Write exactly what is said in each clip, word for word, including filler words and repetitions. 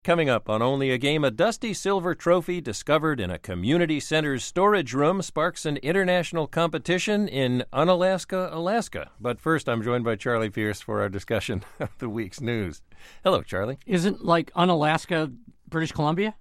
Coming up on Only a Game, a dusty silver trophy discovered in a community center's storage room sparks an international competition in Unalaska, Alaska. But first, I'm joined by Charlie Pierce for our discussion of the week's news. Hello, Charlie. Isn't like Unalaska, British Columbia?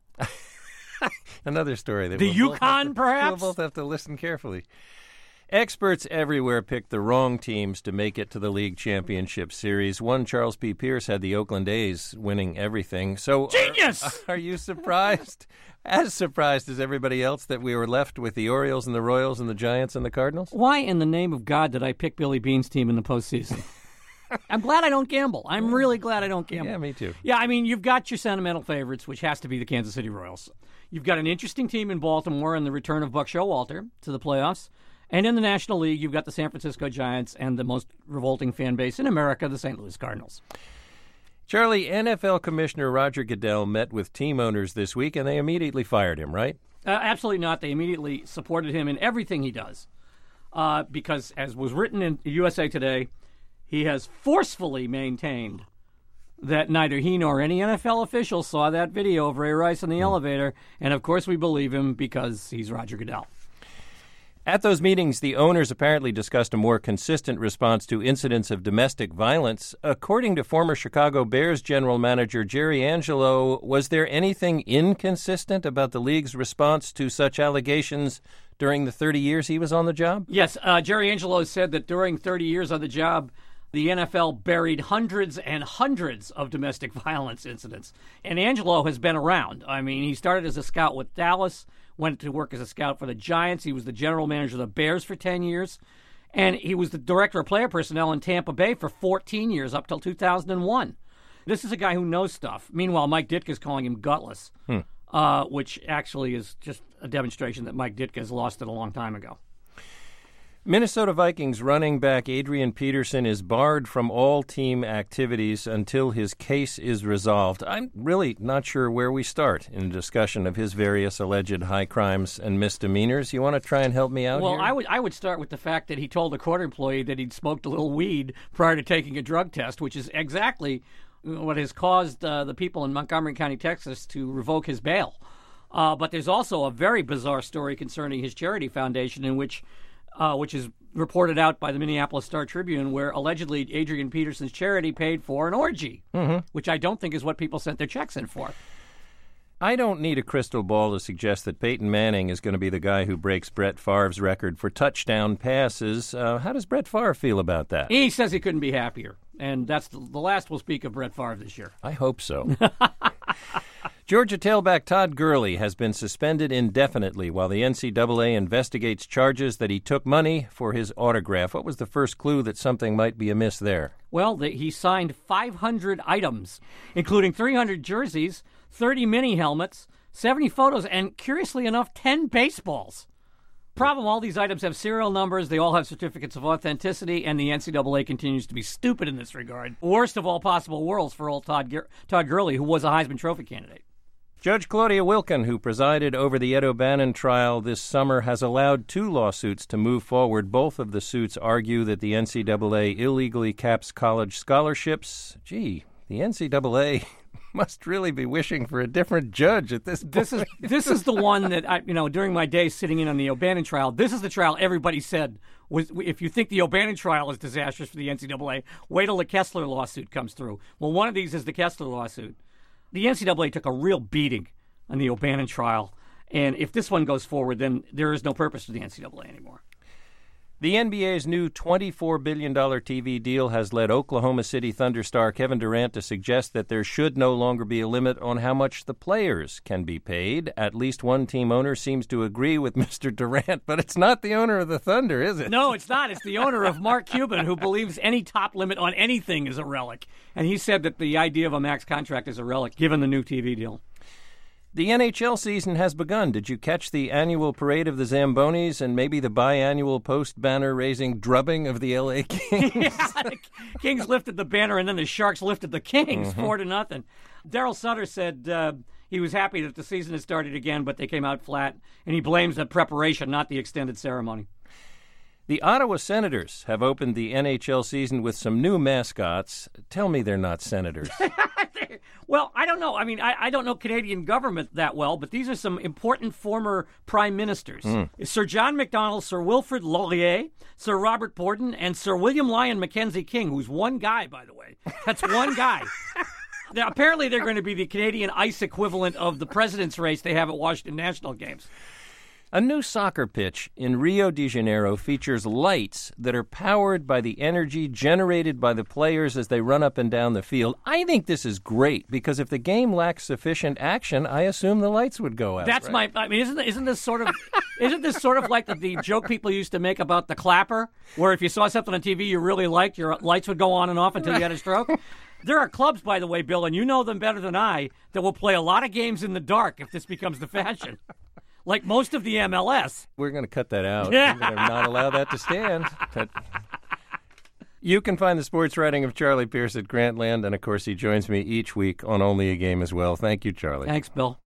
Another story. That the we'll Yukon, to, perhaps? We'll both have to listen carefully. Experts everywhere picked the wrong teams to make it to the league championship series. One Charles P. Pierce had the Oakland A's winning everything. So, genius! Are, are you surprised, as surprised as everybody else, that we were left with the Orioles and the Royals and the Giants and the Cardinals? Why in the name of God did I pick Billy Bean's team in the postseason? I'm glad I don't gamble. I'm really glad I don't gamble. Yeah, me too. Yeah, I mean, you've got your sentimental favorites, which has to be the Kansas City Royals. You've got an interesting team in Baltimore and the return of Buck Showalter to the playoffs. And in the National League, you've got the San Francisco Giants and the most revolting fan base in America, the Saint Louis Cardinals. Charlie, N F L Commissioner Roger Goodell met with team owners this week, and they immediately fired him, right? Uh, absolutely not. They immediately supported him in everything he does. Uh, because, as was written in U S A Today, he has forcefully maintained that neither he nor any N F L official saw that video of Ray Rice in the mm. elevator. And, of course, we believe him because he's Roger Goodell. At those meetings, the owners apparently discussed a more consistent response to incidents of domestic violence. According to former Chicago Bears general manager Jerry Angelo, was there anything inconsistent about the league's response to such allegations during the thirty years he was on the job? Yes, uh, Jerry Angelo said that during thirty years on the job, the N F L buried hundreds and hundreds of domestic violence incidents. And Angelo has been around. I mean, he started as a scout with Dallas, went to work as a scout for the Giants. He was the general manager of the Bears for ten years. And he was the director of player personnel in Tampa Bay for fourteen years, up till two thousand one. This is a guy who knows stuff. Meanwhile, Mike Ditka's calling him gutless, hmm. uh, which actually is just a demonstration that Mike Ditka has lost it a long time ago. Minnesota Vikings running back Adrian Peterson is barred from all team activities until his case is resolved. I'm really not sure where we start in a discussion of his various alleged high crimes and misdemeanors. You want to try and help me out well, here? Well, I would I would start with the fact that he told a court employee that he'd smoked a little weed prior to taking a drug test, which is exactly what has caused uh, the people in Montgomery County, Texas, to revoke his bail. Uh, but there's also a very bizarre story concerning his charity foundation in which Uh, which is reported out by the Minneapolis Star-Tribune, where allegedly Adrian Peterson's charity paid for an orgy, mm-hmm. which I don't think is what people sent their checks in for. I don't need a crystal ball to suggest that Peyton Manning is going to be the guy who breaks Brett Favre's record for touchdown passes. Uh, how does Brett Favre feel about that? He says he couldn't be happier, and that's the, the last we'll speak of Brett Favre this year. I hope so. Georgia tailback Todd Gurley has been suspended indefinitely while the N C double A investigates charges that he took money for his autograph. What was the first clue that something might be amiss there? Well, the, he signed five hundred items, including three hundred jerseys, thirty mini helmets, seventy photos, and, curiously enough, ten baseballs. Problem, all these items have serial numbers, they all have certificates of authenticity, and the N C double A continues to be stupid in this regard. Worst of all possible worlds for old Todd, Ger- Todd Gurley, who was a Heisman Trophy candidate. Judge Claudia Wilken, who presided over the Ed O'Bannon trial this summer, has allowed two lawsuits to move forward. Both of the suits argue that the N C double A illegally caps college scholarships. Gee, the N C double A must really be wishing for a different judge at this point. This is this is the one that I, you know, during my days sitting in on the O'Bannon trial, this is the trial everybody said was, if you think the O'Bannon trial is disastrous for the N C double A, wait till the Kessler lawsuit comes through. Well, one of these is the Kessler lawsuit. The N C double A took a real beating on the O'Bannon trial, and if this one goes forward, then there is no purpose for the N C double A anymore. The N B A's new twenty-four billion dollars T V deal has led Oklahoma City Thunder star Kevin Durant to suggest that there should no longer be a limit on how much the players can be paid. At least one team owner seems to agree with Mister Durant, but it's not the owner of the Thunder, is it? No, it's not. It's the owner of Mark Cuban, who believes any top limit on anything is a relic. And he said that the idea of a max contract is a relic, given the new T V deal. The N H L season has begun. Did you catch the annual parade of the Zambonis and maybe the biannual post-banner-raising drubbing of the L A Kings? Yeah, the Kings lifted the banner and then the Sharks lifted the Kings, mm-hmm. four to nothing. Daryl Sutter said uh, he was happy that the season had started again, but they came out flat, and he blames the preparation, not the extended ceremony. The Ottawa Senators have opened the N H L season with some new mascots. Tell me they're not senators. Well, I don't know. I mean, I, I don't know Canadian government that well, but these are some important former prime ministers. Mm. Sir John Macdonald, Sir Wilfrid Laurier, Sir Robert Borden, and Sir William Lyon Mackenzie King, who's one guy, by the way. That's one guy. Now, apparently, they're going to be the Canadian ice equivalent of the president's race they have at Washington National Games. A new soccer pitch in Rio de Janeiro features lights that are powered by the energy generated by the players as they run up and down the field. I think this is great because if the game lacks sufficient action, I assume the lights would go out. That's right? my. I mean, isn't isn't this sort of isn't this sort of like the, the joke people used to make about the clapper, where if you saw something on T V you really liked, your lights would go on and off until you had a stroke? There are clubs, by the way, Bill, and you know them better than I, that will play a lot of games in the dark if this becomes the fashion. Like most of the M L S. We're going to cut that out. We're going to not allow that to stand. But you can find the sports writing of Charlie Pierce at Grantland, and, of course, he joins me each week on Only a Game as well. Thank you, Charlie. Thanks, Bill.